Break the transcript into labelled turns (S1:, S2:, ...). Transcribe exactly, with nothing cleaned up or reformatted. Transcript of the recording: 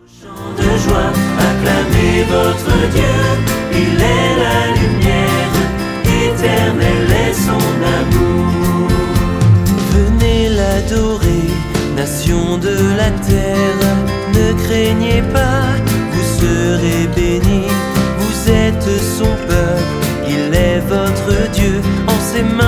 S1: Chant de joie, acclamez votre Dieu, il est la lumière, éternel est son amour. Venez l'adorer, nation de la terre, ne craignez pas, vous serez bénis, vous êtes son peuple, il est votre Dieu, en ses mains